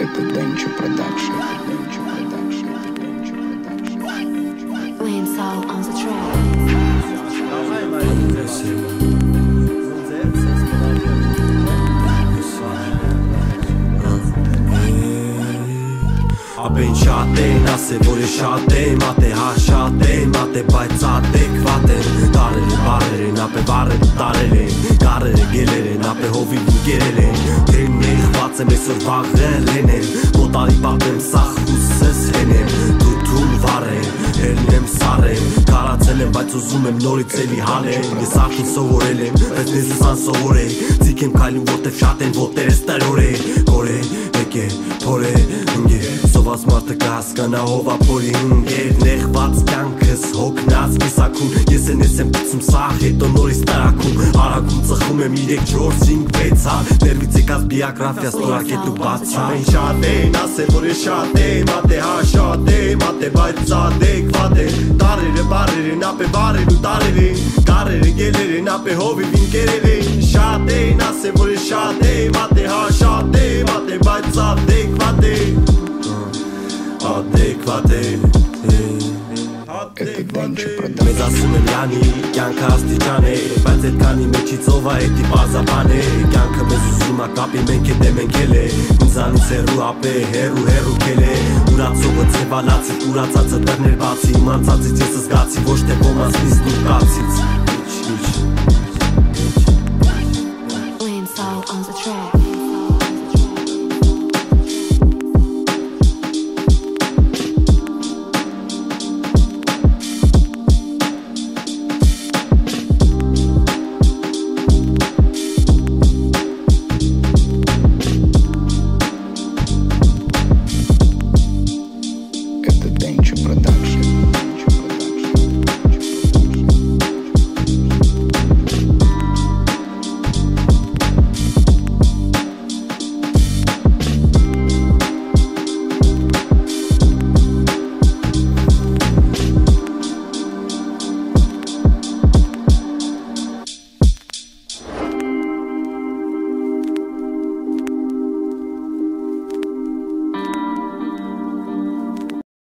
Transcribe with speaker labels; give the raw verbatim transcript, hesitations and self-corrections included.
Speaker 1: Это Денчо Продакшн, это Денчо Продакшн, это Денчо Продакшн.
Speaker 2: Laying soul on the track.
Speaker 3: Abin shaten, ase vore shaten, mate ha shaten, mate բայց adekvaten Տարերը բարերը, ապե բարերը տարերը, կարերը գելերը, ապե հովիվ ինկերերը Դեն ներխված եմ այսօր վաղել են, մոտարի բաղեմ սախ հուսես հենեմ Դութուն վարեմ, հերնեմ սարեմ, կարացել եմ, բայց ուզում եմ նորից էլի հանեմ Ես արդին սովորել եմ, բայց մեզ ուսան սովոր է Ձիք եմ կայլում, որտև շատ են ոտերս տրոր է Գոր է, եկ է, փոր է, ընգ է Սոված մարդը կհասկանա հովա փորի ընգեր Նեղված կյանքս հոգնած կիսակում Ես են ես եմ պծում սաղ, հետո նորից տարակում Արագում ծխում եմ իրեք չորս ինք վեց հա Ներվից եկած բիոգրաֆիա ստորակետ ու բաց հա Ամեն շատ են, ասել որ ես շատ եմ Ատե հա շատ եմ, ատե բայց adekvat են Տարերը բարեր են, ապե բարեր ու տարեր են Կարերը գելեր են, ապե հովիվ ինկերեր են Շատ են, ասել որ ես շատ եմ Ատե հա շատ եմ, ատե բայց adekvat են Adekvat են
Speaker 1: Это Денчо Продакшн.
Speaker 3: Մեզ ասում են յանի, կյանքը աստիճան է Բայց էդ կանի մեջից ով է էդի պարզապան է Կյանքը մեզ ուզում ա կապի մենք հետ է մենք էլ է Ինձանից հեռու ապե, հեռու հեռու կել է Ուրացողը ձևալացի, ուրացածը դռներ բացի Իմանցածից ես զգացի, ոչ թե ոմանցնից դուր կացից
Speaker 2: Laying soul on the track.